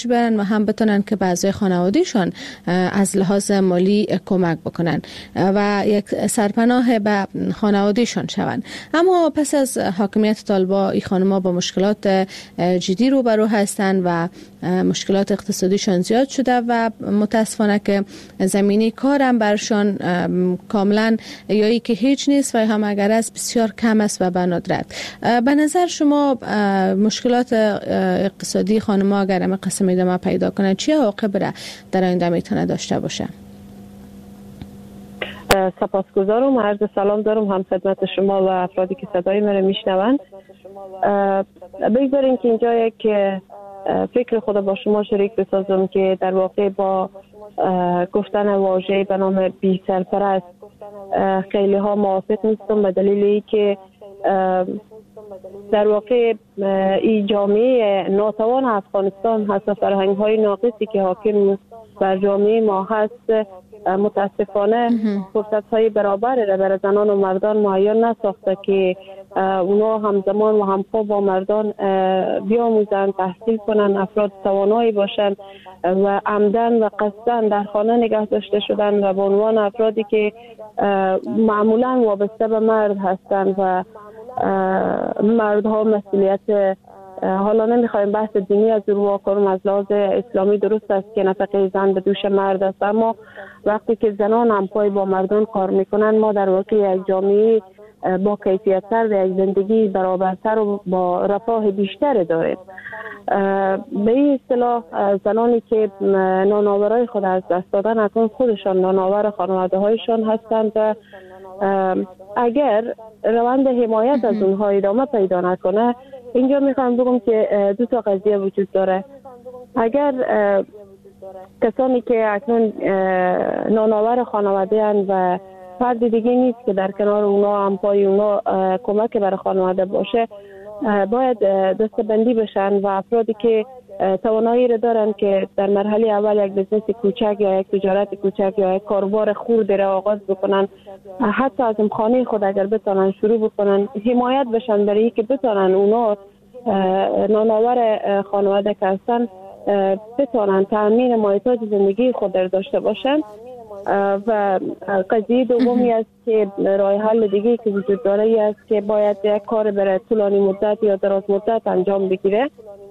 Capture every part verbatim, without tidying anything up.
برن و هم بتونن که بعضی خانوادهشان از لحاظ مالی کمک بکنن و یک سرپناه به خانوادهشان شوند. اما پس از حاکمیت طالبان این خانم‌ها با مشکلات جدی روبرو هستند و مشکلات اقتصادیشان زیاد شده و متاسفانه که زمینه کارم برشان کاملا یا ای که هیچ نیست و هم اگر از بسیار کم است و به ندرت. به نظر شما مشکلات اقتصادی خانم‌ها اگر هم قسم ادامه پیدا کنه چی عواقب را در آینده میتونه داشته باشه؟ سپاسگزارم، عرض سلام دارم هم خدمت شما و افرادی که صدای من میشنوند. بگذارین که اینجا یک فکر خود با شما شریک بسازم که در واقع با گفتن واژه به نام بی سرپرست خیلی ها موافق نیستم، به دلیل ای که در واقع این جامعه ناتوان افغانستان هست، فرهنگ های ناقصی که حاکم بر جامعه ما هست متاسفانه فرصت های برابر را برای زنان و مردان مهیا نساخته که اونا همزمان و همپا با مردان بیاموزند، تحصیل کنند، افراد توانایی باشند و عمدن و قصدن در خانه نگه داشته شدن و به عنوان افرادی که معمولا وابسته به مرد هستند و مردها مسئولیت، حالا نمیخوایم بحث دینی از رو کنم، از لحاظ اسلامی درست است که نفقه زن به دوش مرد است، اما وقتی که زنان هم پای با مردان کار میکنن ما در واقع یک جامعه با کیفیت‌تر و یک زندگی برابرتر و با رفاه بیشتر داریم. به این اصطلاح زنانی که نانآورای خود از دست دادن اکنون خودشان نانآور خانواده هایشان هستند و اگر روند حمایت از اونها ادامه پیدا نکنه، اینجا میخوام بگم که دو تا قضیه وجود داره. اگر کسانی که اکنون نانآور خانواده هستند و فرد دیگه نیست که در کنار اونا هم پای اونا کمک برای خانواده باشه، باید دستبندی بشن و افرادی که توانایی را دارن که در مرحله اول یک بزنس کوچک یا یک تجارت کوچک یا یک کاروبار خرد را آغاز بکنن، حتی از خانه خود اگر بتونن شروع بکنن، حمایت بشن برای که بتونن اونا نانآور خانواده که هستن بتونن تامین مایحتاج زندگی خود را داشته باشن. و قضیه دومی است که راه حل دیگه که وجود داره ای است که باید یک کار برای طولانی مدت یا دراز مدت انجام بگیره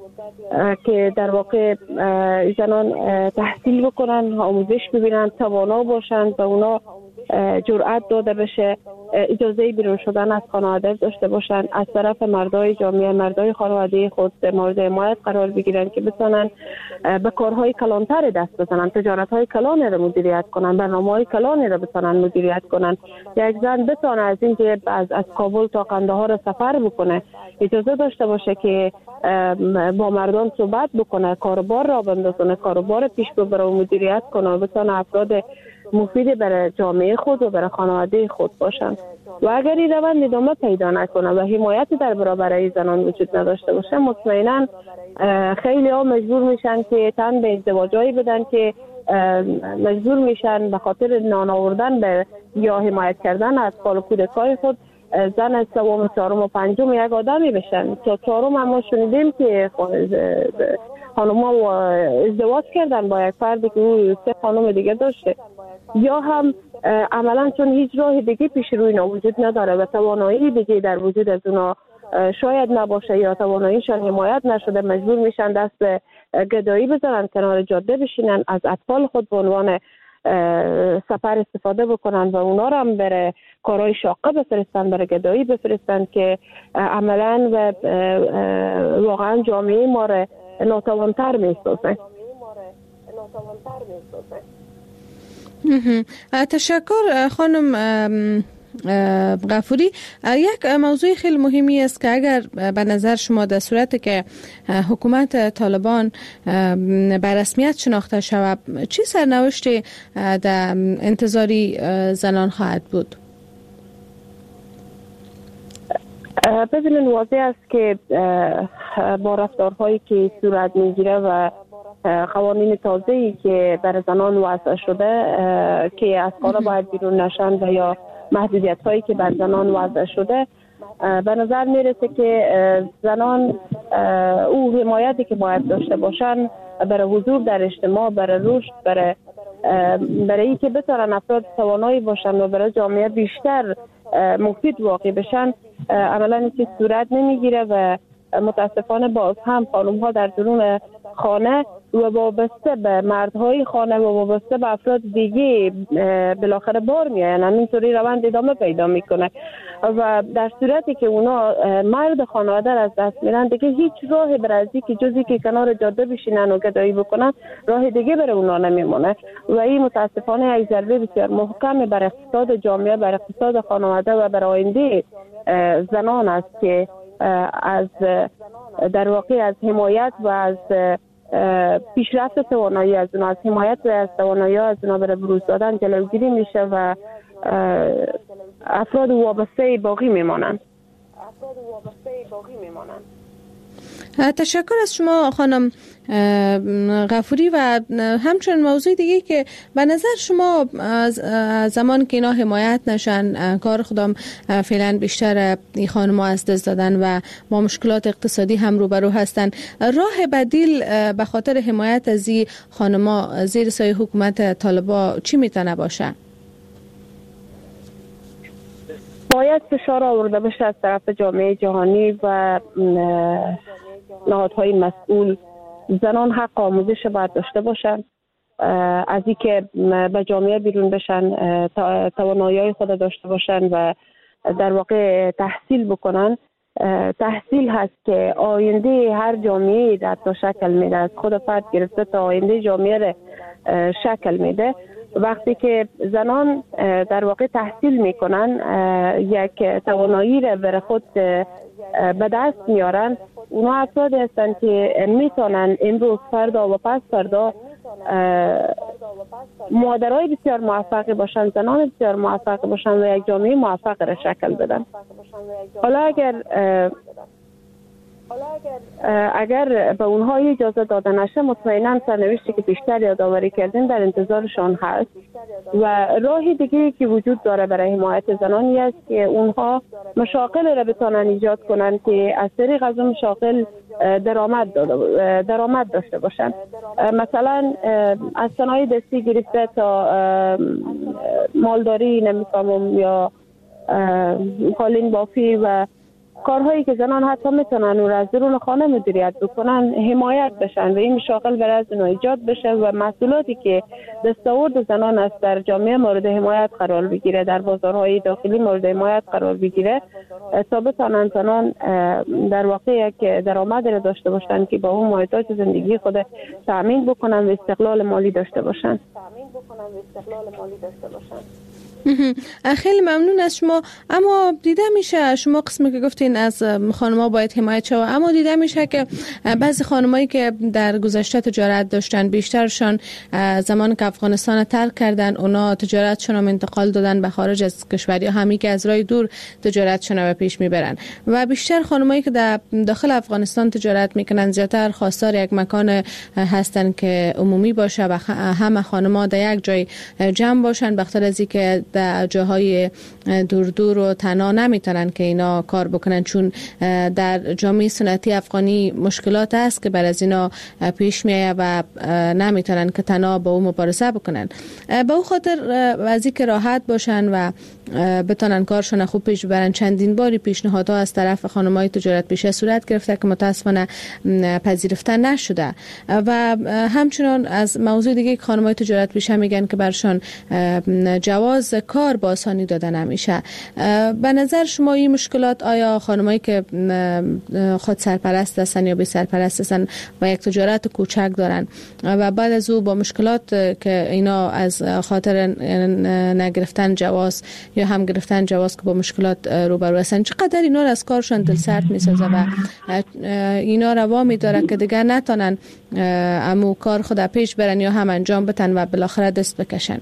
که در واقع زنان تحصیل بکنن، آموزش ببینن، توانا باشن و اونا جرأت داده بشه اجازه بیرون شدن از خانواده داشته باشن، از طرف مردای جامعه، مردای خانواده خود مورد حمایت قرار بگیرن که بتونن به کارهای کلانتر دست بزنن، تجارت‌های کلان را مدیریت کنن، برنامه‌های کلان را بتونن مدیریت کنن. یک زن بتونه از اینکه از از کابل تا قندهار سفر بکنه اجازه داشته باشه که با مردان صحبت بکنه، کاروبار را بندازه، کاروبار پیش ببره و مدیریت کنه و بتونه افراد مفید برای جامعه خود و برای خانواده خود باشند. و اگر این روند ادامه پیدا نکنه و حمایت در برابر زنان وجود نداشته باشه، مطمئنا خیلی ها مجبور میشن که تن به ازدواجایی بدن که مجبور میشن به خاطر نان آوردن به یا حمایت کردن از اطفال و کودکای خود زن سوم، چهارم و پنجم یک آدمی بشن. تا چهارم هم ما شنیدیم که خانم‌ها ازدواج کردن با یک فردی که او سه خانم دیگه داشته، یا هم عملا چون هیچ راه دیگه پیش روی اینا وجود نداره و توانایی دیگه در وجود از اونا شاید نباشه یا تواناییشان حمایت نشده، مجبور میشن دست به گدایی بزنن، کنار جاده بشینن، از اطفال خود به عنوان سفر استفاده بکنن و اونا رو هم بره کارهای شاقه بفرستن، برای گدایی بفرستن که عملا و واقعا جامعه ما رو ناتوانتر میسازه. تشکر خانم غفوری. یک موضوع خیلی مهمی است که اگر به نظر شما در صورتی که حکومت طالبان به رسمیت شناخته شود، چی سرنوشتی در انتظاری زنان خواهد بود؟ ببینید واضح است که با رفتارهایی که صورت میگیره و قوانین تازه‌ای که برای زنان وضع شده که از خانه باید بیرون نشن و یا محدودیت هایی که بر زنان وضع شده، به نظر میرسه که زنان او حمایتی که باید داشته باشن برای حضور در اجتماع، برای رشد، برای برای اینکه بتونن افراد توانایی باشن و برای جامعه بیشتر مفید واقع بشن، عملا این صورت نمیگیره و متاسفانه باز هم خانم ها در درون خانه و وابسته به مردهای خانه و وابسته به افراد دیگه بالاخره بار میآیند، همینطوری روند ادامه پیدا میکنه و در صورتی که اونا مرد خانواده از دست میرن دیگه هیچ راه برای که جزی که کنار جاده بشینن و گدایی بکنن راه دیگه برای اونا نمیمونه و این متاسفانه یک ضربه بسیار محکم بر اقتصاد جامعه، بر اقتصاد خانواده و بر آینده زنان است که از در واقع از حمایت و از پیشرفت توانایی از اونا، از حمایت و از توانایی از اونا برای بروز دادن جلوگیری میشه و افراد وابسته باقی میمانند. افراد وابسته باقی میمانند. تشکر از شما خانم غفوری و همچنین موضوع دیگه که به نظر شما زمان که اینا حمایت نشن، کار خودم فعلا بیشتر این خانم‌ها از دست دادن و با مشکلات اقتصادی هم روبرو هستن، راه بدیل به خاطر حمایت از این خانم‌ها زیر سایه حکومت طالبا چی میتونه باشه؟ باید فشار آورده بشه از طرف جامعه جهانی و نهادهای مسئول. زنان حق آموزش باید داشته باشن، از اینکه به جامعه بیرون بشن، توانایی خود داشته باشن و در واقع تحصیل بکنن. تحصیل هست که آینده هر جامعه را تا شکل میده، از خود فرد گرفته تا آینده جامعه را شکل میده. وقتی که زنان در واقع تحصیل میکنن، یک توانایی را بر خود به دست میارن، اونا افرادی هستن که میتونن امروز، فردا و پس فردا مادرای بسیار موفقی باشن، زنان بسیار موفقی باشن و یک جامعه موفق را شکل بدن. حالا اگر اگر به اونها اجازه داده نشه، مطمئنا سرنوشتی که بیشتر یادآوری کردیم در انتظارشان هست و راهی دیگه که وجود داره برای حمایت زنانی است که اونها مشاغل را بتونن ایجاد کنن که از طریق از اون مشاغل درآمد درآمد داشته باشن. مثلا از صنایع دستی گرفته تا مالداری، نمیفهمم، یا قالین بافی و کارهایی که زنان حتی میتونن اون را از درون خانه مدیریت بکنن حمایت بشن و این مشاغل برای از اونها ایجاد بشه و محصولاتی که دستاورد زنان است در جامعه مورد حمایت قرار بگیره، در بازارهای داخلی مورد حمایت قرار بگیره تا بتونن زنان در واقع یک درآمد را داشته باشن که با اون محتاج زندگی خود تامین بکنن و استقلال مالی داشته باشن. تامین بکنن و استقلال مالی داشته باشن. خیلی ممنون از شما. اما دیده میشه شما قسمی که گفتین از خانم‌ها باید حمایت شود، اما دیده میشه که بعضی خانمایی که در گذشته تجارت داشتن، بیشترشان زمان که افغانستان ترک کردن، اونا تجارتشون رو انتقال دادن به خارج از کشور یا همی که از راه دور تجارتشون رو به پیش میبرن و بیشتر خانمایی که در داخل افغانستان تجارت میکنن زیاتر خواستار یک مکان هستن که عمومی باشه و همه خانم‌ها در یک جای جمع باشن، بخاطر از اینکه در جاهای دور دور و تنها نمیتونن که اینا کار بکنن، چون در جامعه سنتی افغانی مشکلات هست که بر از اینا پیش میایه و نمیتونن که تنها با اون مبارزه بکنن. به اون خاطر از اینکه راحت باشن و بتونن کارشون خوب پیش ببرن، چندین باری پیشنهادها از طرف خانم‌های تجارت پیشه صورت گرفته که متاسفانه پذیرفته نشده و همچنان از موضوع دیگه خانم‌های تجارت پیشه میگن که برشان جواز کار با آسانی داده نمیشه. به نظر شما این مشکلات، آیا خانمایی که خود سرپرست هستن یا بی سرپرست هستن و یک تجارت کوچک دارن و بعد از او با مشکلات که اینا از خاطر نگرفتن جواز یا هم گرفتن جواز که با مشکلات روبرو هستن، چقدر اینا از کارشون دلسرد میسازه و اینا روا میداره که دیگر نتونن امو کار خود پیش برن یا هم انجام بدن و بالاخره دست بکشن؟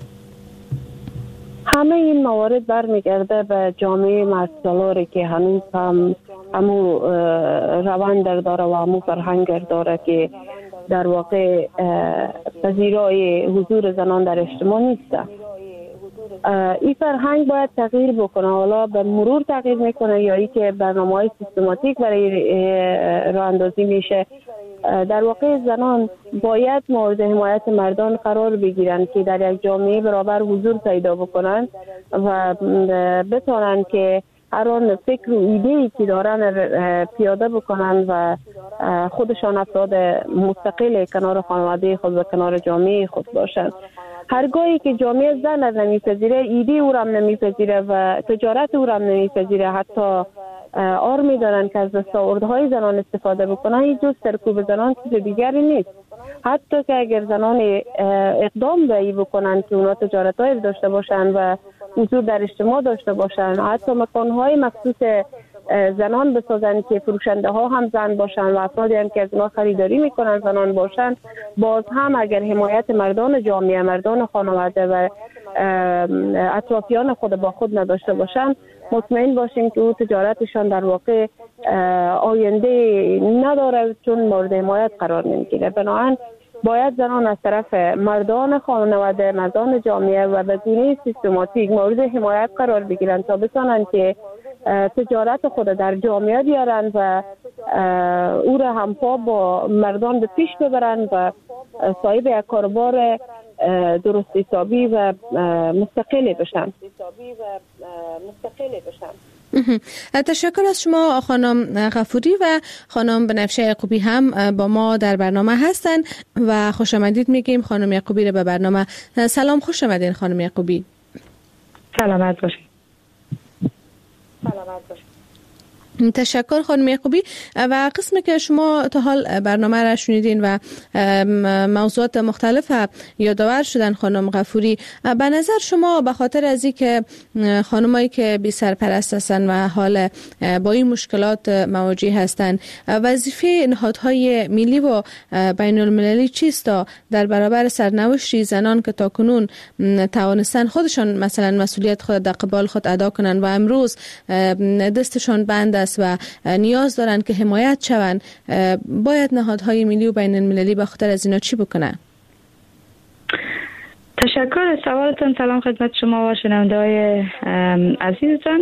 همه این موارد برمیگرده به جامعه مرسالاری که هنوز هم همو روان در داره و همو فرهنگ داره که در واقع پذیرای حضور زنان در اجتماع نیسته. این فرهنگ باید تغییر بکنه، حالا به مرور تغییر میکنه یا ای که برنامه‌های سیستماتیک برای راه اندازی میشه در واقع زنان باید مورد حمایت مردان قرار بگیرند که در یک جامعه برابر حضور پیدا بکنند و بتوانند که هر آن فکر و ایده‌ای که دارن پیاده بکنند و خودشان افراد مستقل کنار خانواده خود و کنار جامعه خود باشند. هرگاهی که جامعه زن را نمیپذیره، ایده او را نمیپذیره و تجارت او را نمیپذیره، حتی آر میدارن که از دستاوردهای زنان استفاده بکنن، هیچ جز سرکوب زنان چیز دیگری نیست. حتی که اگر زنان اقدام به ای بکنن که اونا تجارت‌های داشته باشن و حضور در اجتماع داشته باشن، حتی مکان‌های مخصوص زنان بسازن که فروشنده ها هم زن باشن و افرادی هم که از اونا خریداری میکنن زنان باشن، باز هم اگر حمایت مردان جامعه، مردان خانواده و اطرافیان خود با خود نداشته باشن، مطمئن باشیم که او تجارتشان در واقع آینده نداره، چون مورد حمایت قرار نمیگیره. بنابراین باید زنان از طرف مردان خانواده، مردان جامعه و به گونه سیستماتیک مورد حمایت قرار بگیرند تا بتوانند که تجارت خود در جامعه بیارند و او را همپا با مردان به پیش ببرند و صاحب یک کاروبار درست حسابی و مستقل بشن. تشکر از شما خانم غفوری و خانم بنفشه یعقوبی هم با ما در برنامه هستند و خوش آمدید میگیم خانم یعقوبی رو به برنامه. سلام، خوش آمدین خانم یعقوبی. سلامت باشید. سلامت باشید. تشکر خانم یعقوبی. و قسمی که شما تا حال برنامه را شنیدین و موضوعات مختلف یادآور شدن خانم غفوری، به نظر شما به خاطر از این که خانمایی که بی سرپرست هستن و حال با این مشکلات مواجه هستن، وظیفه نهادهای ملی و بین المللی چیست تا در برابر سرنوشت زنان که تاکنون توانستن خودشان مثلا مسئولیت خود در قبال خود ادا کنن و امروز دستشان بند است و نیاز دارن که حمایت شوند، باید نهادهای ملی و بین المللی به خاطر از اینا چی بکنن؟ تشکر از سوالتون. سلام خدمت شما و شنونده‌های عزیزتان.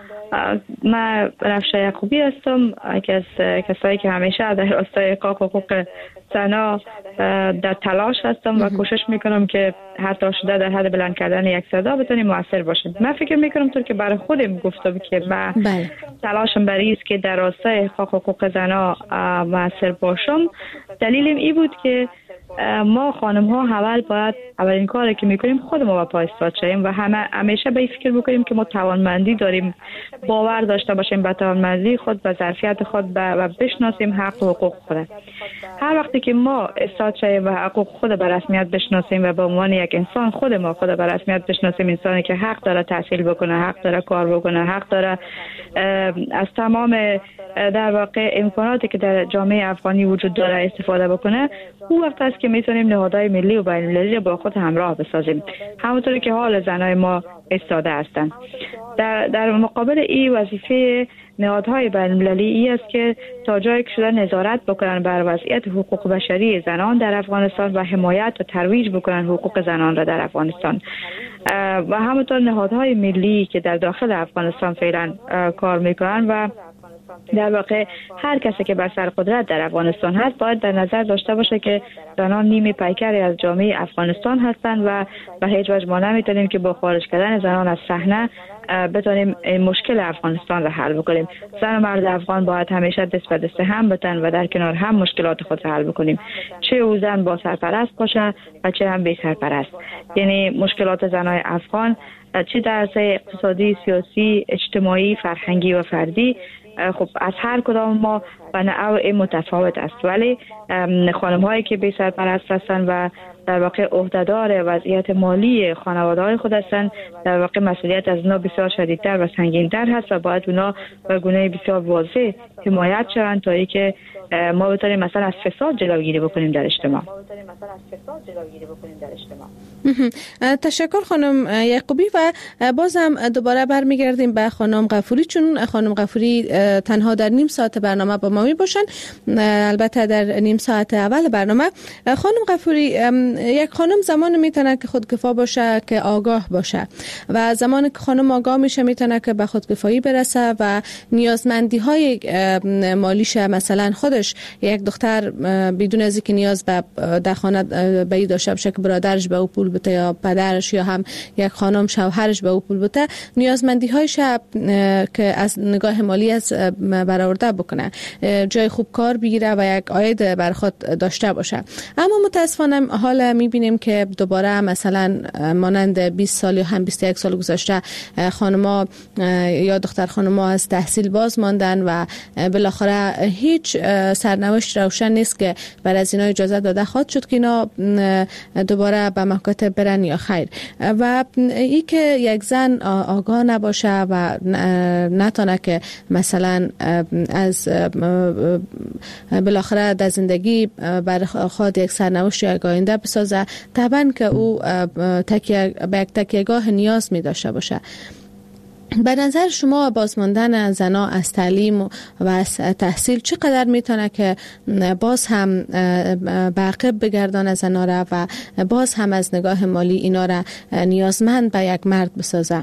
من بنفشه یعقوبی هستم، یکی از کسایی که همیشه در راستای حقوق حقوق زنا در تلاش هستم و کوشش میکنم که هر طور شده در حد بلند کردن یک صدا بتونیم موثر باشیم. من فکر میکنم طور که برای خودم گفتم که من بله. تلاشم برای است که در راستای حقوق حقوق زنا موثر باشم. دلیلم این بود که ما خانم ها اول باید اولین کاری که میکنیم خود ما با پای ایستاد شیم و همه همیشه به این فکر میکنیم که ما توانمندی داریم، باور داشته باشیم به توانمندی خود، به ظرفیت خود و بشناسیم حق و حقوق خود. هر وقتی که ما ایستاد شیم و حقوق خود به رسمیت بشناسیم و به عنوان یک انسان خود ما خود به رسمیت بشناسیم، انسانی که حق داره تحصیل بکنه، حق داره کار بکنه، حق داره از تمام در واقع امکاناتی که در جامعه افغانی وجود داره استفاده بکنه، اون وقت است که میتونیم نهادهای ملی و بین المللی با خود همراه بسازیم، همونطوری که حال زنای ما ایستاده هستند. در در مقابل این وظیفه نهادهای بین المللی ای است که تا جایی که شده نظارت بکنن بر وضعیت حقوق بشری زنان در افغانستان و حمایت و ترویج بکنن حقوق زنان را در افغانستان و همونطور نهادهای ملی که در داخل افغانستان فعلا کار میکنن و در واقع هر کسی که بر سر قدرت در افغانستان هست باید در نظر داشته باشه که زنان نیمی پیکری از جامعه افغانستان هستند و به هیچ وجه ما نمیتونیم که با خارج کردن زنان از صحنه بتونیم این مشکل افغانستان را حل بکنیم. زن و مرد افغان باید همیشه دست به دست هم بتن و در کنار هم مشکلات خود را حل بکنیم، چه او زن با سرپرست باشه و چه هم بی سرپرست. یعنی مشکلات زنای افغان چه در سطح اقتصادی، سیاسی، اجتماعی، فرهنگی و فردی خب از هر کدام ما به نوع متفاوت است، ولی خانم هایی که بی سرپرست هستند و در واقع عهدهدار وضعیت مالی خانواده های خود هستند، در واقع مسئولیت از اونا بسیار شدیدتر و سنگین‌تر هست و باید اونا به گونه بسیار واضح حمایت شوند تا اینکه ما بتونیم مثلا از فساد جلوگیری بکنیم در اجتماع. از فساد جلوگیری بکنیم در اجتماع. تشکر خانم یعقوبی. و بازم دوباره برمیگردیم به خانم غفوری، چون خانم غفوری تنها در نیم ساعت برنامه با ما می باشن، البته در نیم ساعت اول برنامه. خانم غفوری، یک خانم زمان میتونه که خودکفا باشه که آگاه باشه، و زمانی که خانم آگاه میشه میتونه که به خودکفایی برسه و نیازمندی های مالیش، مثلا خودش یک دختر بدون از اینکه نیاز به در خانه به ای داشته باشه که برادرش به او پول بده یا پدرش یا هم یک خانم شوهرش به او پول بده، نیازمندی هایش که از نگاه مالی از برآورده بکنه، جای خوب کار بگیره و یک عاید بر خود داشته باشه. اما متاسفانه حالا میبینیم که دوباره مثلا مانند بیست سال یا هم بیست و یک سال گذشته خانما یا دختر خانما از تحصیل باز ماندن و بالاخره هیچ سرنوشت روشن نیست که بر از اینا اجازه داده خواهد شد که اینا دوباره به مکاتب برن یا خیر. و ای که یک زن آگاه نباشه و نتونه که مثلا از بالاخره در زندگی بر خود یک سرنوشت یا آینده بسازه، طبعا که او تکیه به یک تکیهگاه نیاز می داشته باشه. به نظر شما بازماندن زنا از تعلیم و از تحصیل چقدر میتونه که باز هم به عقب بگردانه زنا را و باز هم از نگاه مالی اینا را نیازمند به یک مرد بسازه؟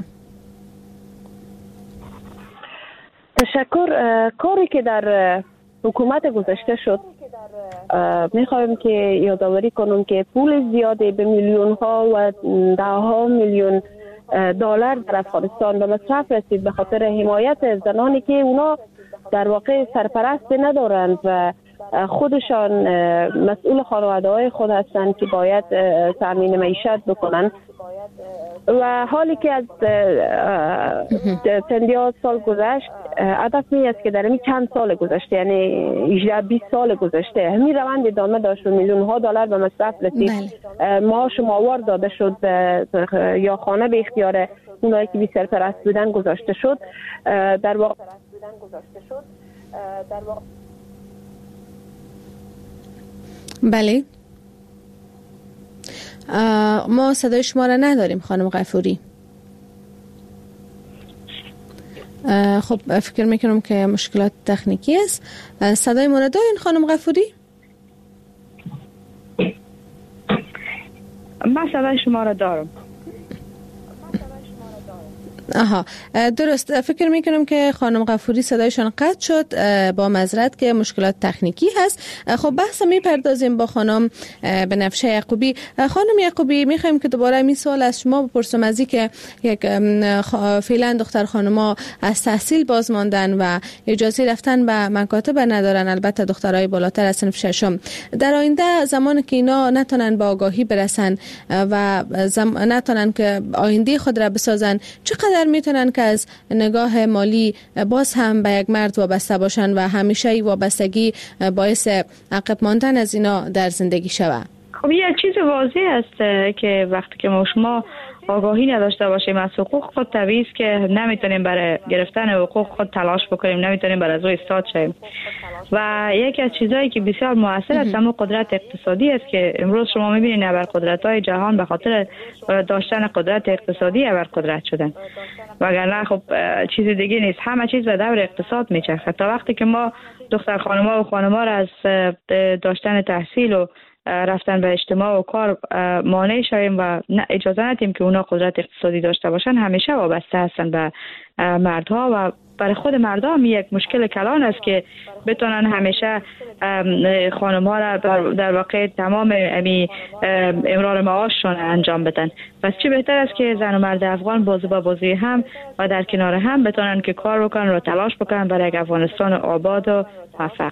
تشکر. کاری که در حکومت گذشته شد، میخوایم که یادآوری کنم که پول زیادی به میلیون ها و ده ها میلیون دلار در افغانستان به مصرف رسید به خاطر حمایت زنانی که اونا در واقع سرپرست ندارند و خودشان مسئول خانواده های خود هستند که باید تامین معیشت بکنند. و حالی که از چندین سال گذشت، هدف می است که در این چند سال گذشته، یعنی هجده بیست سال گذشته، همین روند ادامه داشت و میلیون ها دلار به مصرف رسید. معاش ماور داده شد یا خانه به اختیار اونایی که بی سرپرست بودن گذاشته شد. در واقع بله، ما صدای شما را نداریم خانم غفوری. خب فکر میکنم که مشکلات تکنیکی است. صدای ما را دارین خانم غفوری؟ من صدای شما را دارم. آها، درست. فکر میکنم که خانم غفوری صدایشان قطع شد، با معذرت که مشکلات تکنیکی هست. خب بحث میپردازیم با خانم بنفشه یعقوبی. خانم یعقوبی، میخوایم که دوباره می سوال از شما بپرسم، از این که یک فعلا دختر خانما از تحصیل باز ماندن و اجازه رفتن به مکاتب ندارن، البته دخترای بالاتر از صنف ششم، در آینده زمانی که اینا نتونن به آگاهی برسن و زم... نتونن که آینده خود را بسازن، چقدر میتونن که از نگاه مالی باز هم به یک مرد وابسته باشن و همیشه وابستگی باعث عقب ماندن از اینا در زندگی شود؟ خب یه چیز واضح است که وقتی که ما شما آگاهی نداشته باشیم از حقوق خود، طبیعی است که نمیتونیم برای گرفتن حقوق خود تلاش بکنیم، نمیتونیم برای از او استاد شیم. و یکی از چیزایی که بسیار موثر است همون قدرت اقتصادی است که امروز شما میبینید ابر قدرت‌های جهان به خاطر داشتن قدرت اقتصادی ابر قدرت شدن، وگرنه خب چیز دیگه نیست، همه چیز به دور اقتصاد میچرخه. تا وقتی که ما دختر خانم‌ها و خانم‌ها را از داشتن تحصیل و رفتن به اجتماع و کار مانع شویم و اجازه ندیم که اونا قدرت اقتصادی داشته باشن، همیشه وابسته هستن به مردها و برای خود مردها هم یک مشکل کلان است که بتونن همیشه خانم‌ها را در واقع تمام امی امرار معاششون انجام بدن. پس چه بهتر است که زن و مرد افغان بازو با بازوی هم و در کنار هم بتونن که کار بکنن و تلاش بکنن برای افغانستان آباد و موفق.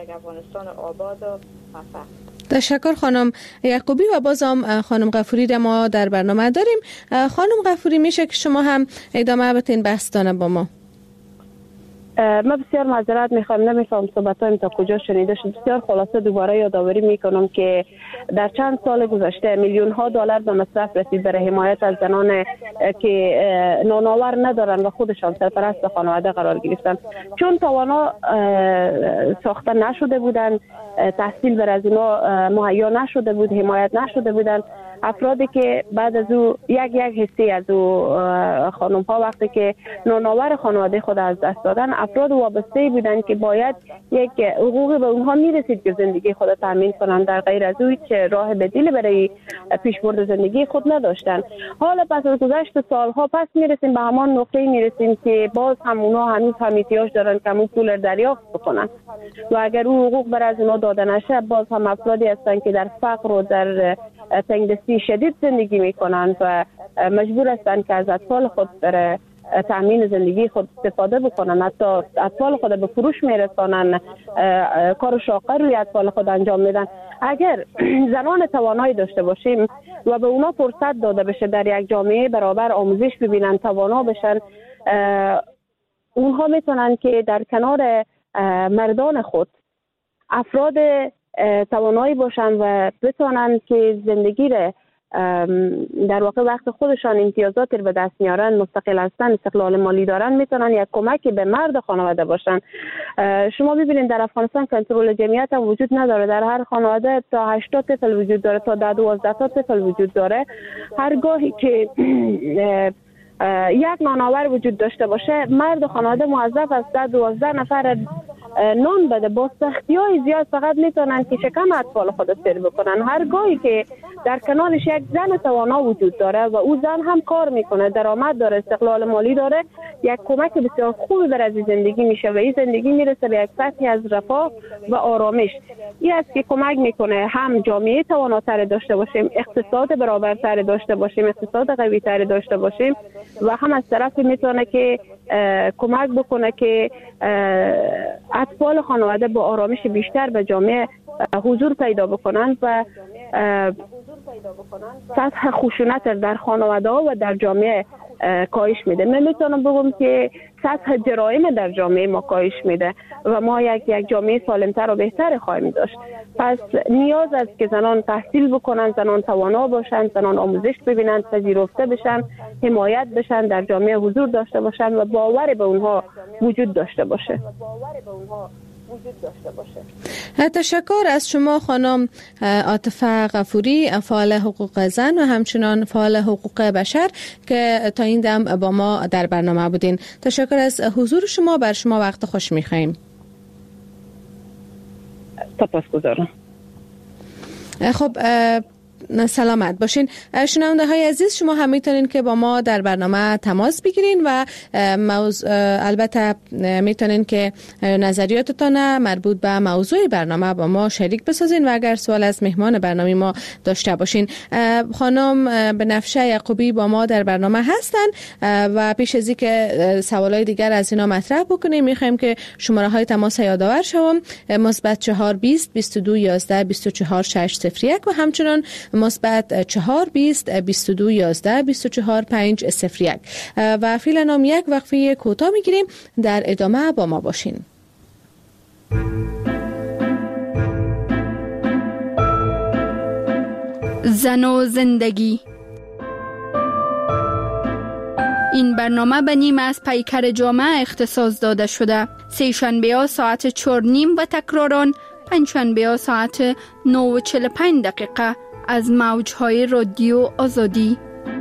تشکر خانم یعقوبی. و بازم خانم غفوری را ما در برنامه داریم. خانم غفوری، میشه که شما هم ادامه بدین بحثتان با ما؟ من بسیار معذرت میخوام، نمیفهم صحبتایم تا کجا شنیده شد. بسیار خلاصه دوباره یادآوری میکنم که در چند سال گذشته میلیون ها دلار به مصرف رسید برای حمایت از زنان که نانآور ندارن و خودشان سرپرست خانواده قرار گرفتن، چون توانا ساخته نشده بودن تحصیل بر از اینا مهیا نشده بود، حمایت نشده بودن. افرادی که بعد از او یک یک حصه از او خانم ها وقتی که نانآور خانواده خود از دست دادن، افراد وابسته بودن که باید یک حقوقی به اونها میرسید که زندگی خود تامین کنن. در غیر از او هیچ راه بدیلی برای پیشبرد زندگی خود نداشتن. حالا پس از گذشت سالها پس میرسیم به همان نقطه میرسیم که باز هم اونها هنوز هم احتیاج دارن که همون پول دریافت بکنن و اگر اون حقوق بر از اونها داده نشه، باز هم افرادی هستن که در فقر و در تنگدستی شدید زندگی میکنن و مجبور هستند که از اطفال خود برای تامین زندگی خود استفاده بکنن، حتی اطفال خود به فروش میرسانن، کار شاقه روی اطفال خود انجام میدن. اگر زنان توانایی داشته باشیم و به اونا فرصت داده بشه در یک جامعه برابر آموزش ببینن، توانا بشن، اونها میتونن که در کنار مردان خود افراد توانایی باشن و بتونن که زندگی را در واقع وقت خودشان امتیازات رو به دست میارن، مستقل هستن، استقلال مالی دارن، میتونن یک کمکی به مرد خانواده باشن. شما ببینید در افغانستان کنترل جمعیت هم وجود نداره. در هر خانواده تا هشتاد طفل وجود داره، تا ده دوازده تا طفل وجود داره. هرگاهی که یک نانآور وجود داشته باشه، مرد خانواده موظف است ده دوازده نفر نان بده. با سختی‌های زیاد فقط میتونن که شکم اطفال خود سیر بکنن. هرگاهی که در کنارش یک زن توانا وجود داره و او زن هم کار میکنه، درآمد داره، استقلال مالی داره، یک کمک بسیار خوبی بر از زندگی میشه و این زندگی میرسه به یک سطحی از رفاه و آرامش. این است که کمک میکنه هم جامعه تواناتر داشته باشیم، اقتصاد برابرتر داشته باشیم، اقتصاد قوی‌تر داشته باشیم و هم از طرفی میتونه که کمک بکنه که اطفال خانواده با آرامش بیشتر به جامعه حضور پیدا بکنن و سطح خشونت در خانواده و در جامعه کاهش میده. من میتونم بگم که سطح جرایم در جامعه ما کاهش میده و ما یک یک جامعه سالمتر و بهتر خواهیم داشت. پس نیاز است که زنان تحصیل بکنن، زنان توانا باشن، زنان آموزش ببینن، پذیرفته بشن، حمایت بشن، در جامعه حضور داشته باشن و باور به اونها وجود داشته باشه. تشکر از شما خانم عاطفه غفوری، فعال حقوق زن و همچنان فعال حقوق بشر که تا این دم با ما در برنامه بودین. تشکر از حضور شما. بر شما وقت خوش می‌خوایم. سپاسگزارم. خب سلامت باشین. شنونده های عزیز، شما هم میتونین که با ما در برنامه تماس بگیرین و موضوع البته میتونین که نظریاتتان مربوط به موضوع برنامه با ما شریک بسازین و اگر سوال از مهمان برنامه ما داشته باشین. خانم بنفشه یعقوبی با ما در برنامه هستن و پیش از اینکه سوالای دیگر از اینا مطرح بکنیم میخوایم که شماره های تماس یادآور شوم: مثبت چهار بیست بیست و دو یازده بیست و چهار شش صفر یک و همچنان مثبت چهار بیست بیست و دو یازده بیست و چهار پنج صفر یک. و فعلا نام یک وقفه کوتاه میگیریم. در ادامه با ما باشین. زن و زندگی. این برنامه به نیم از پیکر جامعه اختصاص داده شده. سه شنبه ها ساعت چهار نیم و تکراران پنج شنبه ها ساعت نه و چهل و پنج دقیقه از موجهای رادیو آزادی.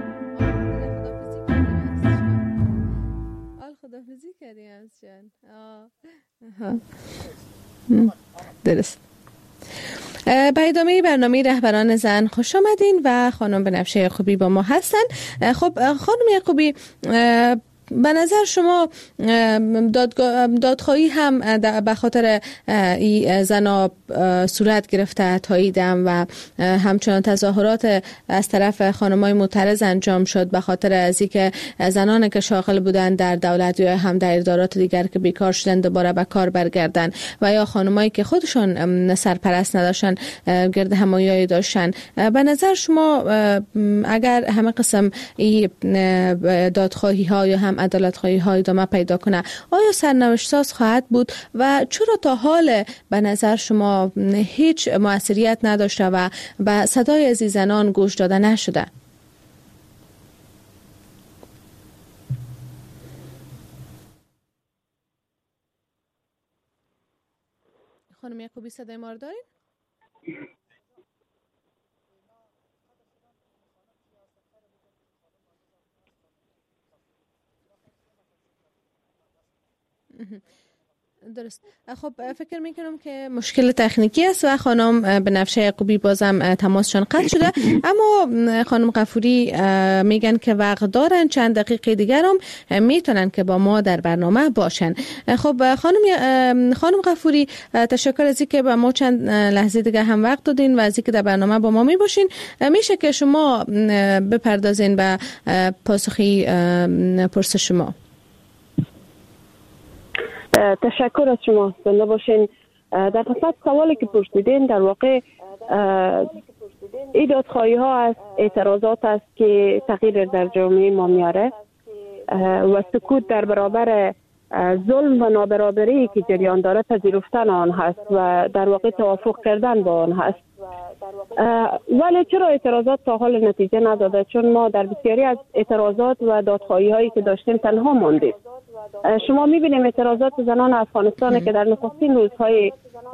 خداحافظی کردیم از جان. درست. به ادامه برنامه رهبران زن خوش آمدین و خانم بنفشه یعقوبی با ما هستن. خب خانم یعقوبی، به نظر شما دادخواهی هم به خاطر این زنا صورت گرفته تا این دم و همچنان تظاهرات از طرف خانمای معترض انجام شد به خاطر از اینکه زنان که شاغل بودن در دولت یا هم در ادارات دیگر که بیکار شدن دوباره به کار برگردن و یا خانمایی که خودشون سرپرست نداشتن گرد همایی داشتن. به نظر شما اگر همه قسم این دادخواهی ها یا هم عدالت خواهی های ادامه پیدا کنه، آیا سرنوشت ساز خواهد بود و چرا تا حال به نظر شما هیچ مؤثریت نداشته و به صدای از زنان گوش داده نشده؟ خانم یعقوبی صدای ما رو دارین؟ درست. خب فکر میکنم که مشکل تکنیکی است و خانم بنفشه یعقوبی بازم تماسشان قطع شده، اما خانم غفوری میگن که وقت دارن، چند دقیقه دیگر هم میتونن که با ما در برنامه باشن. خب خانم خانم غفوری تشکر از اینکه با ما چند لحظه دیگه هم وقت دادین و از اینکه در برنامه با ما میباشین. میشه که شما بپردازین به پاسخی پرسش شما؟ تشکر از شما. زنده باشین. در خصوص سوالی که پرسیدین، در واقع این دادخواهی ها است، اعتراضات است که تغییر در جامعه ما میاره و سکوت در برابر ظلم و نابرابری که جریان داره پذیرفتن آن هست و در واقع توافق کردن با آن هست. ولی چرا اعتراضات تا حال نتیجه نداده؟ چون ما در بسیاری از اعتراضات و دادخواهی هایی که داشتیم تنها ماندیم. شما میبینیم اعتراضات زنان افغانستان که در نخستین روزهای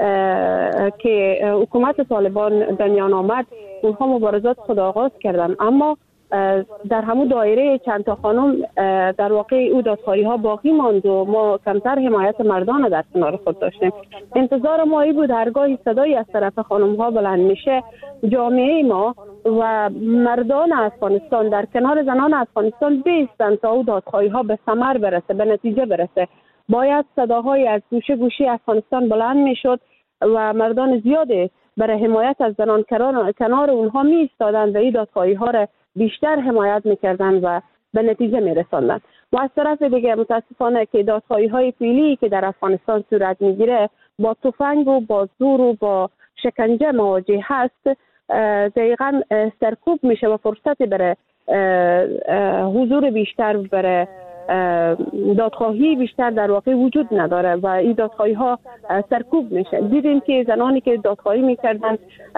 که حکومت طالبان در میان آمد، اونها مبارزات خود آغاز کردن، اما در همون دایره چند تا خانم در واقع او دادخواهی ها باقی ماند و ما کمتر حمایت مردان در کنار خود داشتیم. انتظار ما ای بود هرگاهی صدایی از طرف خانم ها بلند میشه، جامعه ما و مردان افغانستان در کنار زنان افغانستان بیستن تا او دادخواهی ها به ثمر برسه، به نتیجه برسه. باید صداهای از گوشه گوشه افغانستان بلند میشد و مردان زیاده برای حمایت از زنان کنار اونها می ایستادند و این دادخواهی ها را بیشتر حمایت میکردن و به نتیجه میرساندن. و از طرف دیگه متاسفانه که دادخواهی های فعلی که در افغانستان صورت میگیره با تفنگ و با زور و با شکنجه مواجه هست، دقیقاً سرکوب میشه و فرصتی برای حضور بیشتر، برای دادخواهی بیشتر در واقع وجود نداره و این دادخواهی ها سرکوب میشه. دیدیم که زنانی که دادخواهی میکردن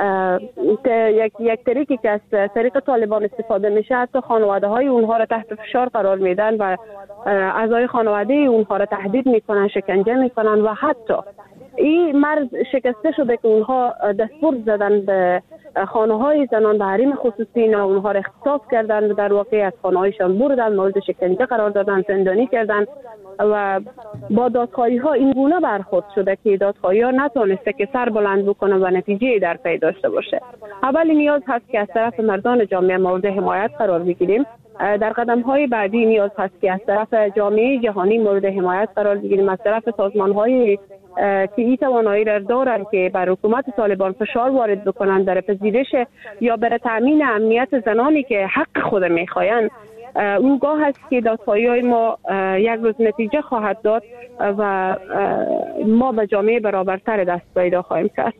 یک یک طریقی که از طریق طالبان استفاده میشه، حتی خانواده های اونها را تحت فشار قرار میدن و اعضای خانواده اونها را تهدید میکنن، شکنجه میکنن و حتی این مرز شکسته شده که اونها دستور زدن به خانه های زنان، به حریم خصوصی نه، اونها را اختصاص کردن و در واقع از خانه هایشان بردن، مورد شکنجه قرار دادن، زندانی کردن و با دادخواهی ها این گونه برخورد شده که دادخواهی ها نتونسته که سر بلند بکنه و نتیجه در پی داشته باشه. اولی نیاز هست که از طرف مردان جامعه مورد حمایت قرار بگیریم. در قدم های بعدی نیاز هست که از طرف جامعه جهانی مورد حمایت قرار بگیریم، از طرف سازمان های که این توانایی را دارن که بر حکومت طالبان فشار وارد بکنن در پذیرش یا برای تامین امنیت زنانی که حق خود میخواین. اون گاه هست که دادخواهی های ما یک روز نتیجه خواهد داد و ما به جامعه برابرتر دست پیدا خواهیم کرد.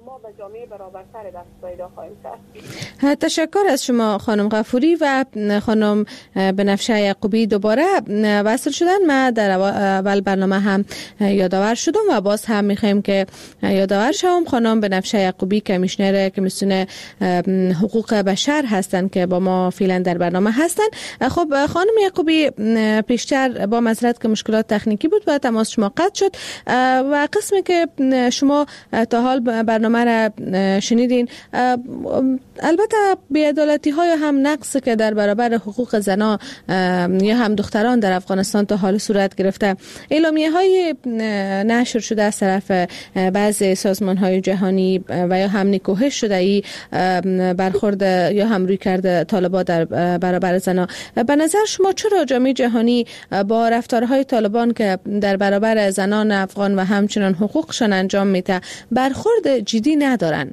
تشکر از شما خانم غفوری و خانم بنفشه یعقوبی. دوباره وصل شدن. من در اول برنامه هم یادآور شدم و باز هم میخوایم که یادآور شوم. خانم بنفشه یعقوبی کمیشنر کمیسیون حقوق بشر هستند که با ما فعلا در برنامه هستند. خب خانم یعقوبی، پیشتر با معذرت که مشکلات تکنیکی بود و تماس شما قطع شد و قسمی که شما تا حال برنامه را شنیدین، البته بی‌عدالتی های هم نقص که در برابر حقوق زنان یا هم دختران در افغانستان تا حال صورت گرفته، اعلامیه های نشر شده از طرف بعضی سازمان های جهانی و یا هم نکوهش شده ای برخورد یا هم روی کرده طالبان در برابر زنان. به نظر شما چرا جامعه جهانی با رفتارهای طالبان که در برابر زنان افغان و همچنان حقوقشان انجام میده برخورد جدی ندارن؟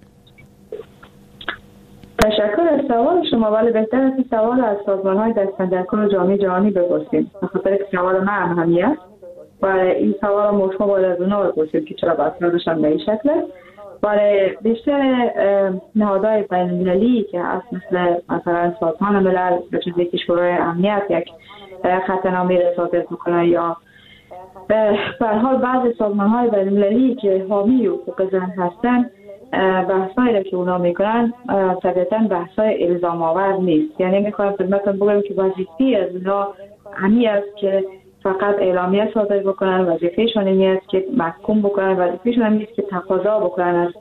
تشکر از سوال شما، ولی بهتر است سوال از سازمان‌های دست‌اندرکار جامعه جهانی بپرسیم، به خاطر که سوال من اهمیت است و این سوال ما شما باید از اونها بپرسیم که چرا برخوردشان به این شکل است. ولی بیشتر نهادهای بین‌المللی که هست مثل مثلا سازمان ملل به جز که شورای امنیت یک خطرنامه را صادر می‌کنه یا به هر حال بعضی سازمان‌های بین‌المللی که حامی حقوق زن هستند، بحثایی که اونا میکنن طبیعتاً بحثای الزام آور نیست. یعنی میخوام خدمتتون بگم که وظیفه از اونا همی است که فقط اعلامیه صادر بکنن، وظیفهشون این است که محکوم بکنن، وظیفهشون این است که تقاضا بکنن از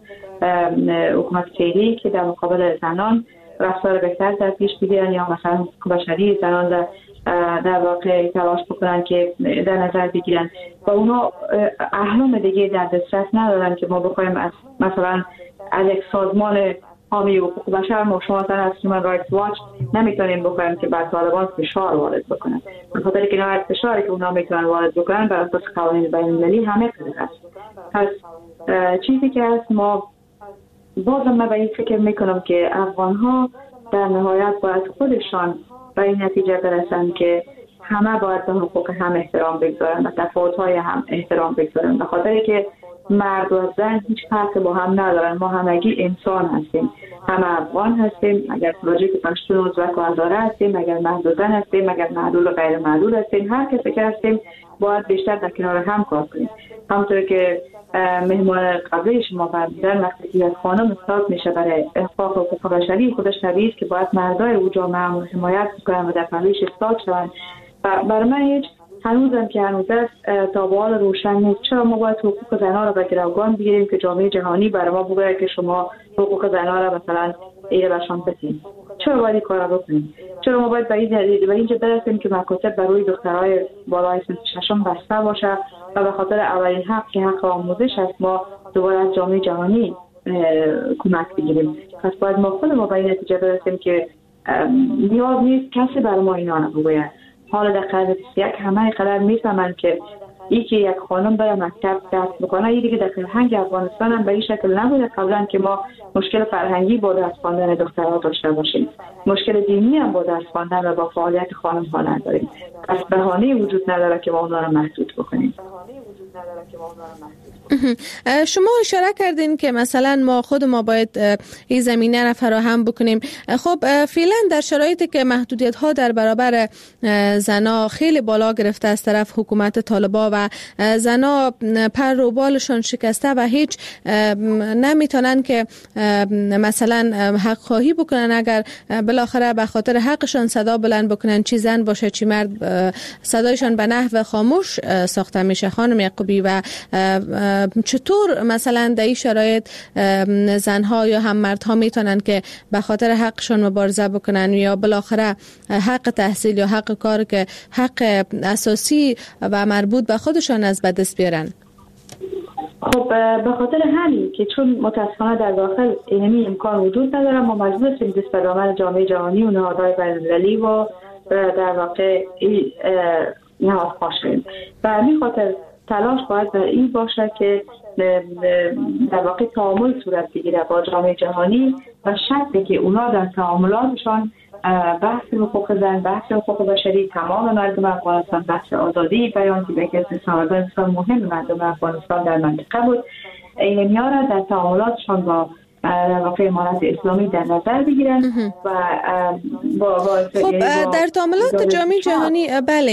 حکومت فعلی که در مقابل زنان رفتار بهتر در پیش بگیرن یا مثلا حقوق بشری زنان در در واقع تلاش بکنن که در نظر بگیرن و اونا اهرام دیگه در دسترس ندارن که ما بخوایم از مثلا از یک سازمان حامی حقوق بشر ما شما مثلا از هیومن رایتس واچ نمیتونیم بکنیم که بر طالبان فشار وارد بکنن، به خاطر که نهایت فشاری که اونا میتونن وارد بکنن بر اساس قوانین بین المللی همه قدر است. پس چیزی که هست ما بازم من به این فکر میکنم که افغان ها در نهایت باید خودشان به این نتیجه برسن که همه باید به حقوق هم احترام بگذارن و تفاوت‌های هم احترام بگذارن، به خاطر که مرد و زن هیچ فرقی با هم ندارن. ما همگی انسان هستیم، همه افغان هستیم، اگر تاجیک پشتون ازبک و هزاره هستیم، اگر مرد و زن هستیم، اگر معلول و غیر معلول هستیم، هر کسی که هستیم باید بیشتر در کنار هم کار کنیم. همونطور که مهمان قبلی شما فرمودن وقتی که یک خانم استاد میشه برای احقاق حقوق بشری خودش طبیعی است که باید مردای او جامعه هم حمایت کنن و در پرورش استاد شوند. برای من هیچ هنوزم که هنوز است تا به حال روشن نیست چرا ما باید حقوق زنها را به گروگان بگیریم که جامعه جهانی برای ما بگه که شما حقوق زنها را مثلا ایره بشان بدین. چرا باید این کار را بکنیم؟ چرا ما باید به اینجا برسیم که مکاتب برای دخترای بالای سن ششم بسته باشه و به خاطر اولین حق که حق آموزش است ما دوباره از جامعه جهانی کمک بگیریم؟ پس باید ما خود ما به این نتیجه برسیم که نیاز نیست کسی برای ما اینا رو بگوید. حالا در قرن بیست و یک همه قدر میفهمند که ای که یک خانم بره مکتب درس بکنه، ای دیگه در فرهنگ افغانستان هم به این شکل نبوده قبلا که ما مشکل فرهنگی با درس خواندن دخترها داشته باشیم، مشکل دینی هم با درس خواندن و با فعالیت خانم ها نداریم. پس بهانه وجود نداره که ما اونها رو محدود بکنیم. شما اشاره کردین که مثلا ما خود ما باید این زمینه را فراهم بکنیم. خب فعلا در شرایطی که محدودیت ها در برابر زنا خیلی بالا گرفته از طرف حکومت طالبان و زنا پر و بالشون شکسته و هیچ نمیتونن که مثلا حق خواهی بکنن، اگر بالاخره به خاطر حقشون صدا بلند بکنن، چی زن باشه چی مرد صدایشون به نحو خاموش ساخته میشه. خانم یعقوبی، و چطور مثلا در این شرایط زنها یا هم مردها میتونن که به خاطر حقشون مبارزه بکنن یا بالاخره حق تحصیل یا حق کار که حق اساسی و مربوط به خودشون از به دست بیارن؟ خب به خاطر همین که چون متاسفانه در داخل اینمی امکان وجود نداره ما مجبور هستیم دست به دامن جامعه جهانی و نهادهای بین‌المللی و در واقع نهاد باشیم و همین خاطر تلاش باید در این باشه که در واقع تعامل صورت بگیره با جامعه جهانی و شرطی که اونا در تعاملاتشان بحث حقوق زن، بحث حقوق بشری، تمام مردم افغانستان، بحث آزادی بیان که به کسی سازمان مهم مردم افغانستان در منطقه بود، این میاره در تعاملاتشان با در واقع امارت اسلامی در نظر بگیرن و با, با خب در تعاملات جامعه جهانی بله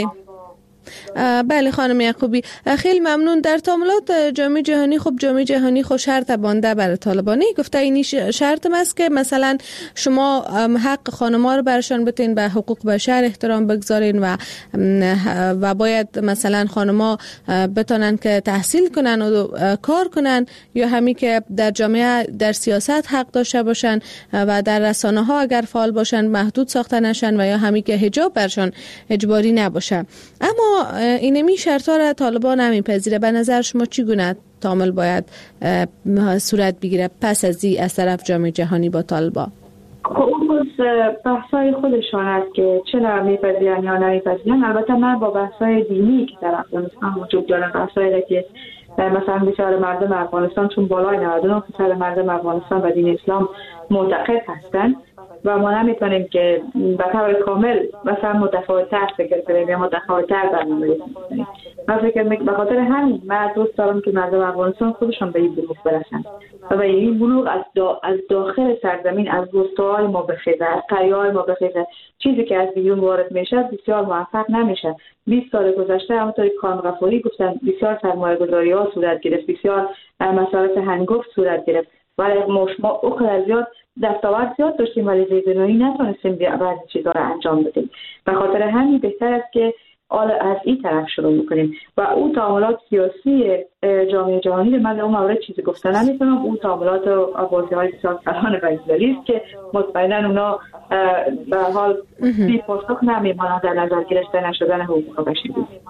بله خانم یعقوبی خیلی ممنون. در تعاملات جامعه جهانی خب جامعه جهانی خود شرط بانده برای طالبانی گفته اینی شرط است که مثلا شما حق خانم‌ها رو برشان بتین، به حقوق بشر احترام بگذارین و و باید مثلا خانم‌ها بتونن که تحصیل کنن و کار کنن یا همین که در جامعه در سیاست حق داشته باشن و در رسانه‌ها اگر فعال باشن محدود ساخته نشن و یا همین که حجاب برشان اجباری نباشه. اما اینمی شرطا را طالبان نمیپذیره. به نظر شما چگونه تعامل باید صورت بگیره پس از این از طرف جامعه جهانی با طالبان؟ خب اون بحثای خودشان است که چرا میپذیرن یا نمیپذیرن. البته من با بحثای دینی که در افغانستان وجود داره، بحثایی که مثلا بسیار مردم افغانستان چون بالای نود و نه درصد مردم افغانستان به دین اسلام معتقد هستند و ما نمیتونیم که به طور کامل مثلا متفاوت‌تر فکر کنیم یا متفاوت‌تر برنامه بکنیم. من فکر می‌کنم به خاطر همین من دوست دارم که مردم افغانستان خودشون به این بلوغ برسن و به این بلوغ از, دا از داخل سرزمین، از گفته‌های ما بخیزه، از قریه‌های ما بخیزه. چیزی که از بیرون وارد میشه بسیار موفق نمیشه. بیست سال گذشته همونطوری کان غفوری گفتن بسیار سرمایه‌گذاری‌ها صورت گرفت، بسیار مسائل هنگفت صورت گرفت، ولی ما اوقات زیاد دستاورد زیاد داشتیم ولی زیربنایی نتونستیم بعضی چیزا رو انجام بدیم. به خاطر همین بهتر است که حالا از این طرف شروع کنیم و اون تعاملات سیاسی جامعه جهانی من اون مورد چیزی گفتن نمیتونم. اون تعاملات و بازی‌های سیاست‌مداران بین‌المللی است که مطمئنا اونا به حال بی پاسخ نمیمانند در نظر گرفته نشدن حقوق بشری.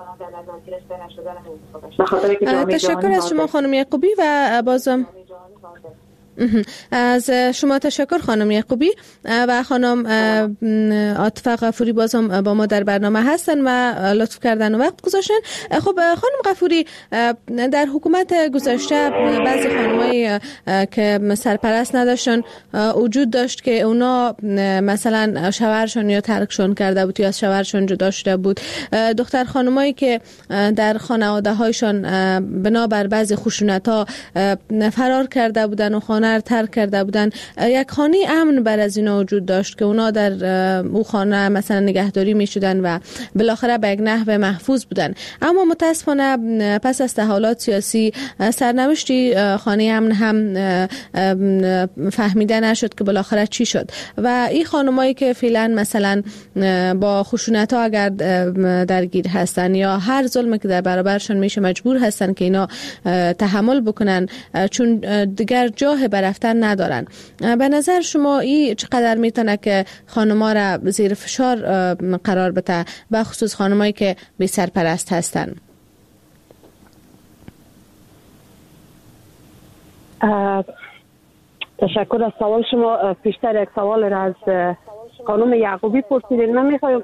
تشکر از شما خانم یعقوبی و بازم از شما تشکر خانم یعقوبی و خانم عاطفه غفوری بازم با ما در برنامه هستن و لطف کردن و وقت گذاشتن. خب خانم غفوری، در حکومت گذشته بعضی خانمایی که سرپرست نداشتن وجود داشت که اونا مثلا شوهرشون یا ترکشون کرده بود یا از شوهرشون جدا شده بود، دختر خانمایی که در خانواده هایشان بنابر بعضی خشونت‌ها فرار کرده بودن و خانه ترک کرده بودن، یک خانه امن بر از اینا وجود داشت که اونا در او خانه مثلا نگهداری می شدن و بالاخره به یک نحو محفوظ بودن. اما متاسفانه پس از تحولات سیاسی سرنوشتی خانه امن هم فهمیده نشد که بالاخره چی شد و این خانمایی که فعلا مثلا با خشونت ها اگر درگیر هستن یا هر ظلمی که در برابرشون میشه مجبور هستن که اینا تحمل بکنن چون دیگر جاه برفتن ندارن. به نظر شما این چقدر میتونه که خانم‌ها را زیر فشار قرار بده، به خصوص خانمایی که بی سرپرست هستن؟ تشکر از سوال شما. پیشتر یک سوال را از خانم یعقوبی پرسیدین. من میخوایم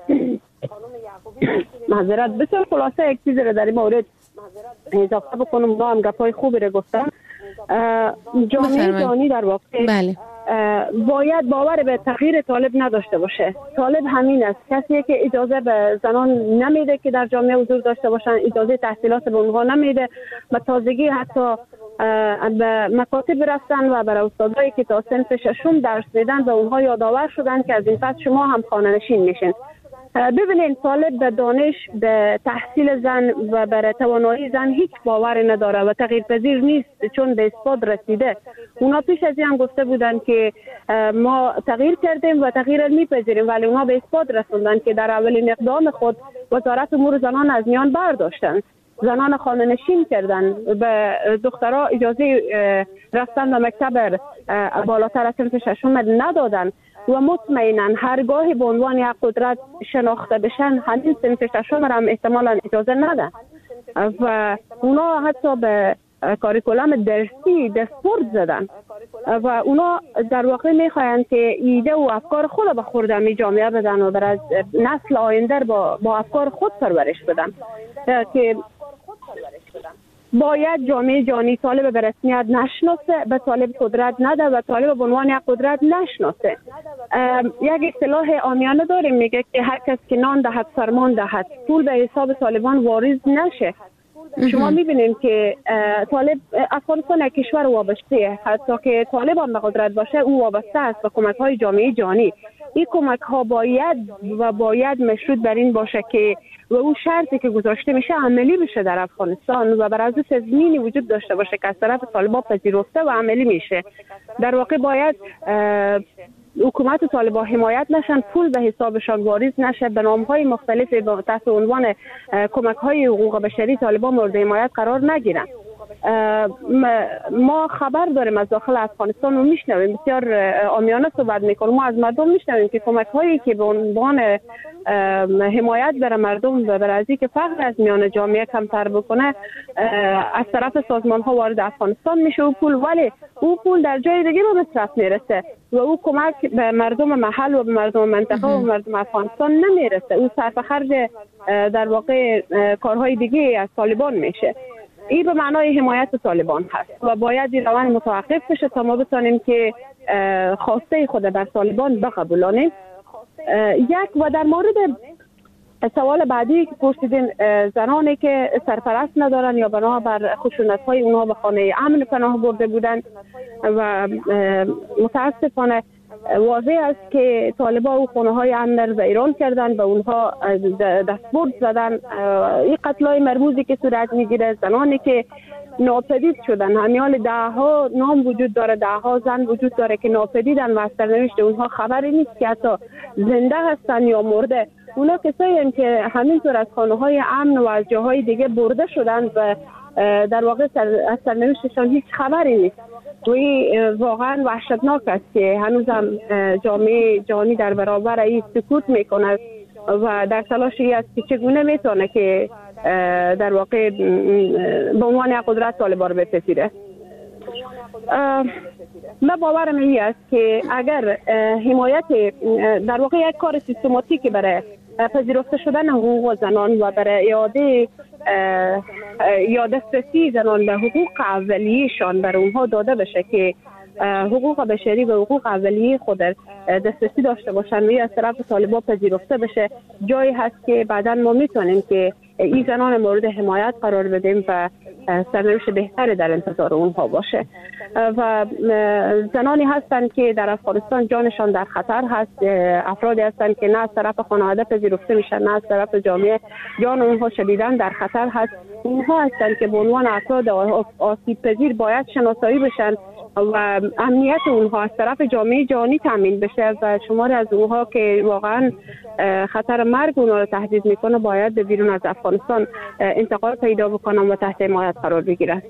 معذرت بسیار خلاصه یک چیز را در این مورد اضافه بکنم. ما هم گپای خوبی را گفتن. جامعه جهانی در واقع بله. باید باور به تغییر طالب نداشته باشه. طالب همین است، کسی که اجازه به زنان نمیده که در جامعه حضور داشته باشن، اجازه تحصیلات به اونها نمیده و تازگی حتی به مکاتب رفتن و برای استادایی که تا صنف ششم درس میدن به اونها یادآور شدن که از این پس شما هم خانه‌نشین میشین. ببینید طالب به دانش، به تحصیل زن و بر توانایی زن هیچ باور نداره و تغییر پذیر نیست چون به اثبات رسیده. اونا پیش از این هم گفته بودن که ما تغییر کردیم و تغییر میپذیریم، ولی اونا به اثبات رسوندن که در اولین اقدام خود وزارت امور زنان از میان برداشتن، زنان خانه‌نشین کردن، به دخترها اجازه رفتن به مکتب بالاتر از صنف ششم ندادن و مطمئنا هرگاه به عنوان یک قدرت شناخته بشن همین صنف ششم را هم احتمالا اجازه ندن و اونا حتی به کاریکولم درسی دستورد زدن و اونا در واقع میخواین که ایده و افکار خود به خورد می جامعه بدن و بر از نسل آینده با, با افکار خود پرورش بدن که باید جامعه جهانی طالب به رسمیت نشناسه، به طالب قدرت نده و طالب به عنوان یک قدرت نشناسه. یک اصطلاح عامیانه داریم میگه که هر کس که نان دهد فرمان دهد، پول به حساب طالبان واریز نشه. شما میبینید که طالب افغانستان یک کشور وابسته، حتی که طالب هم به قدرت باشه او وابسته است به کمک های جامعه جهانی. این کمک ها باید و باید مشروط بر این باشه که و اون شرطی که گذاشته میشه عملی بشه در افغانستان و بر اساس تضمینی وجود داشته باشه که از طرف طالبان پذیرفته و عملی میشه. در واقع باید حکومت طالبان حمایت نشن، پول به حسابشان واریز نشه، به نامهای مختلف تحت عنوان کمک های حقوق بشری طالبان مورد حمایت قرار نگیرن. ما خبر داریم از داخل افغانستان و میشنویم، بسیار عامیانه صحبت میکنیم، ما از مردم میشنویم که کمک هایی که به عنوان حمایت برای مردم و برای ازی که فقر از میان جامعه کمتر بکنه از طرف سازمان ها وارد افغانستان میشه و پول، ولی او پول در جای دیگه به مصرف میرسه و او کمک به مردم محل و به مردم منطقه و مردم افغانستان نمیرسه. او صرف خرج در واقع کارهای دیگه از طالبان میشه. این به معنای حمایت طالبان هست و باید این روند متوقف بشه تا ما بتانیم که خواسته خود بر طالبان بقبولانیم. یک و در مورد سوال بعدی که پرسیدین، زنانی که سرپرست ندارن یا بنا بر خشونت‌های اونها به خانه امن پناه برده بودن و متاسفانه واضح است که طالبان و خانه های امن را ایران کردن و اونها دستبرد زدن. این قتل‌های مرموزی که صورت میگیره، زنانی که ناپدید شدن، همیال ده ها نام وجود داره، ده ها زن وجود داره که ناپدیدن و از سرنوشت اونها خبری نیست که حتی زنده هستن یا مرده. اونا کسایی هم که همینطور از خانه های امن و از جاهای دیگه برده شدند و در واقع از سرنوشتشان هیچ خبری نیست. و این واقعا وحشتناک است که هنوز هم جامعه جهانی در برابر این سکوت میکنه و در تلاشی است که چگونه میتونه که در واقع به عنوان قدرت طالبان رو بپذیره. من باورم این است که اگر حمایت در واقع یک کار سیستماتیکی برای پذیرفته شدن حقوق زنان و برای اعاده یا دسترسی زنان به حقوق اولیه‌شان بر اونها داده بشه که حقوق بشری و حقوق اولیه خود دسترسی داشته باشن و از طرف طالبان پذیرفته بشه، جایی هست که بعدا ما میتونیم که این زنان مورد حمایت قرار بدیم و سرنوشت بهتری در انتظار اونها باشه. و زنانی هستند که در افغانستان جانشان در خطر هست، افرادی هستند که نه از طرف خانواده پذیرفته میشن نه از طرف جامعه، جان اونها شدیداً در خطر هست. اونها هستند که به عنوان افراد آسیب پذیر باید شناسایی بشن و امنیت اونها از طرف جامعه جهانی تامین بشه و شماری از اونها که واقعا خطر مرگ اونها رو تهدید میکنه باید به بیرون از افغانستان انتقال پیدا بکنن و تحت حمایت قرار بگیرن.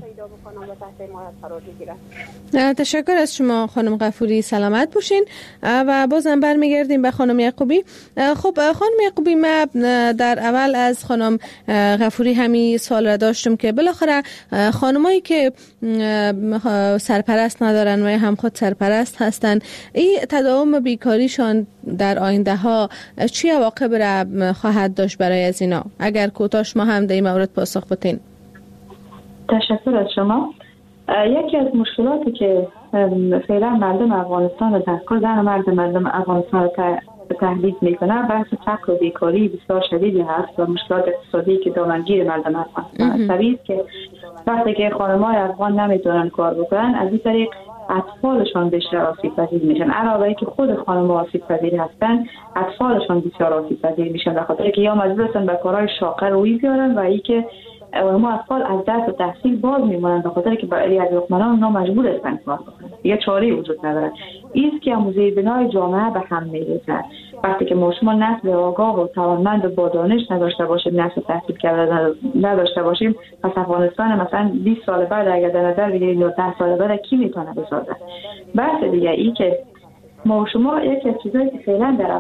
تشکر از شما خانم غفوری، سلامت باشین. و بازم برمیگردیم به خانم یعقوبی. خب خانم یعقوبی، ما در اول از خانم غفوری همین سوال را داشتم که بالاخره خانمایی که سرپرست ندارن و هم خود سرپرست هستن، این تداوم بیکاریشان در آینده ها چی عواقب را خواهد داشت برای از اینا؟ اگر کوتاش ما هم در این مورد پاسخ بدین. تشکر از شما. یکی از مشکلاتی که فعلا مردم افغانستان و دستگاه زن و مرد مردم افغانستان رو تهدید میکنه بحث فقر و بیکاری بسیار شدیدی هست و مشکلات اقتصادی که دامنگیر مردم افغانستان است. که وقتی که خانم‌های افغان نمیتونن کار بکنن، از این طریق اطفالشان بیشتر آسیب پذیر میشن. علاوه ای که خود خانم‌ها آسیب پذیر هستن، اطفالشان بسیار آسیب پذیر میشن، به خاطر اینکه یا مجبور هستن به کارهای شاقه روی بیارن و ای که ما اطفال از درس و تحصیل باز میمونن به خاطر که برای علاقمندان اونا مجبور هستن کار بکنن، دیگه چاره‌ای وجود نداره. این است که آموزه بنای جامعه به هم میریزه. وقتی که ما شما نسل آگاه و توانمند و با دانش نداشته باشیم، نسل تحصیل کرده نداشته باشیم، پس افغانستان مثلا بیست سال بعد اگر در نظر بگیریم یا ده سال بعد کی میتونه بسازه؟ بحث دیگه ای که ما شما یکی از چیزایی که فعلا در